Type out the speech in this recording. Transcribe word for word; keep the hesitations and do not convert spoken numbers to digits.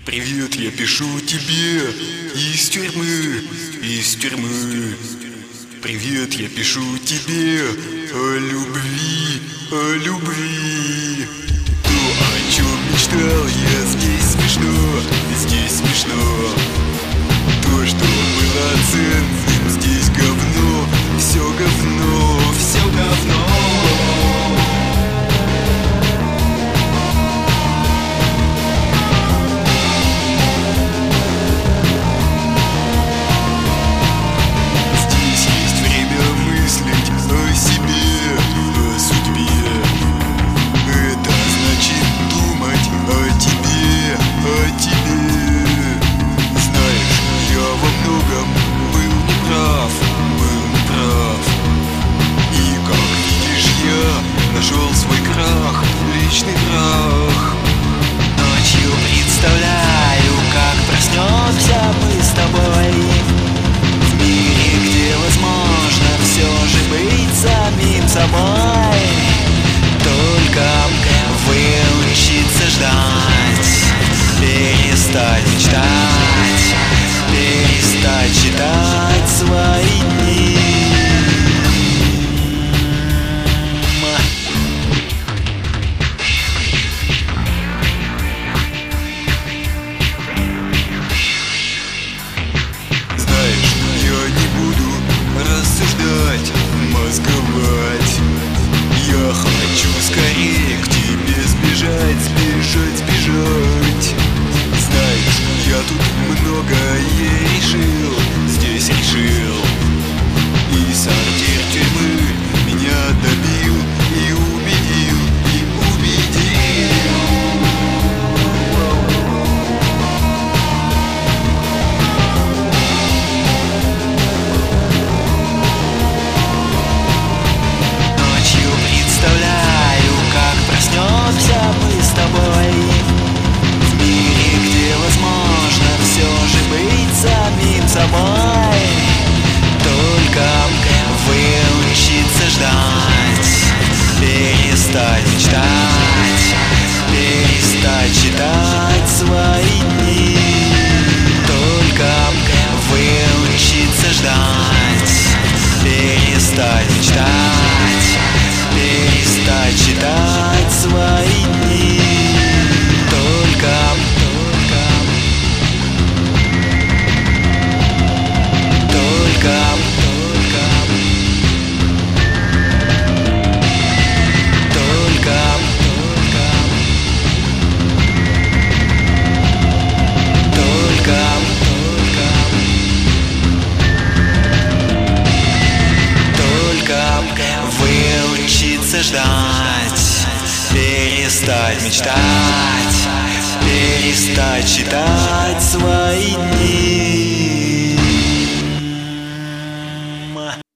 Привет, я пишу тебе из тюрьмы, из тюрьмы. Привет, я пишу тебе о любви, о любви. То, о чем мечтал я, здесь смешно, здесь смешно. То, что было ценным, здесь говно, все говно, все говно. Нашел свой крах, личный крах. Ночью представляю, как проснемся мы с тобой в мире, где возможно все же быть самим собой. Только выучиться ждать, перестать мечтать, перестать считать свои дни. Рассуждать, мозговать. Я хочу скорее к тебе сбежать, сбежать, сбежать. Знаешь, я тут многое решил, здесь решил. И сортир тюрьмы меня добил и убедил, и убедил. Мы с тобой в мире, где возможно все же быть самим собой. Только выучиться ждать, перестать мечтать, перестать считать свои дни. Только выучиться ждать, перестать мечтать, перестать считать свои дни. Только, только, только, только, только, только, только, только выучиться ждать, перестать мечтать, перестать считать свои